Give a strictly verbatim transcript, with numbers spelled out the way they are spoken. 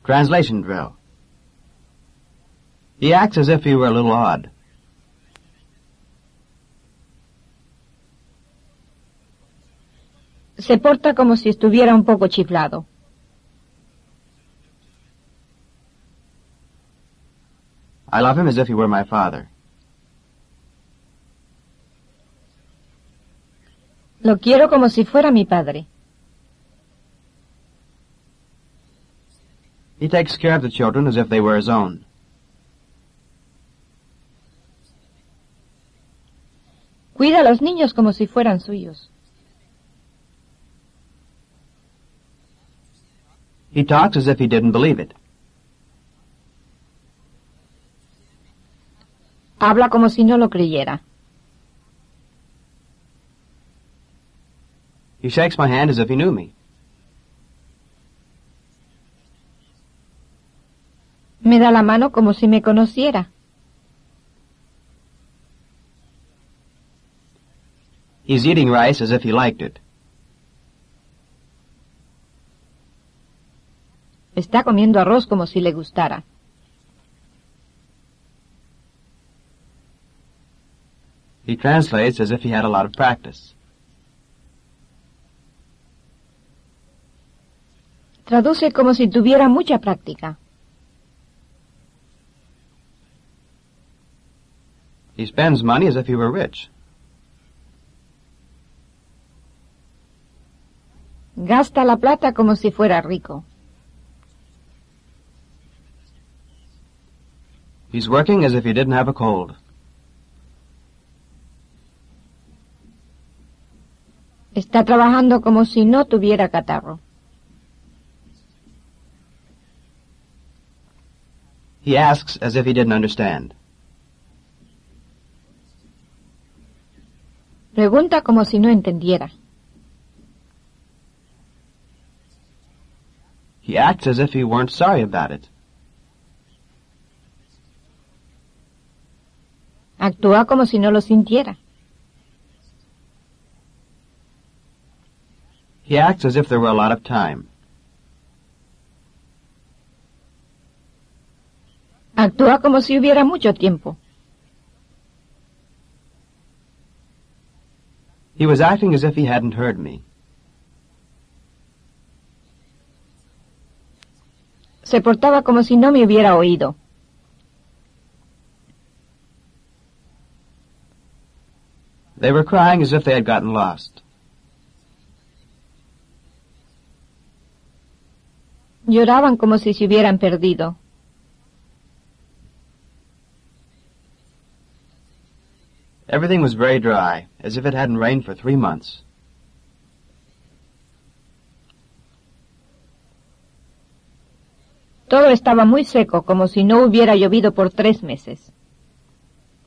Translation drill. He acts as if he were a little odd. Se porta como si estuviera un poco chiflado. I love him as if he were my father. Lo quiero como si fuera mi padre. He takes care of the children as if they were his own. Cuida a los niños como si fueran suyos. He talks as if he didn't believe it. Habla como si no lo creyera. He shakes my hand as if he knew me. Me da la mano como si me conociera. He's eating rice as if he liked it. Está comiendo arroz como si le gustara. He translates as if he had a lot of practice. Traduce como si tuviera mucha práctica. He spends money as if he were rich. Gasta la plata como si fuera rico. He's working as if he didn't have a cold. Está trabajando como si no tuviera catarro. He asks as if he didn't understand. Pregunta como si no entendiera. He acts as if he weren't sorry about it. Actúa como si no lo sintiera. He acts as if there were a lot of time. Actúa como si hubiera mucho tiempo. He was acting as if he hadn't heard me. Se portaba como si no me hubiera oído. They were crying as if they had gotten lost. Lloraban como si se hubieran perdido. Everything was very dry, as if it hadn't rained for three months. Todo estaba muy seco, como si no hubiera llovido por tres meses.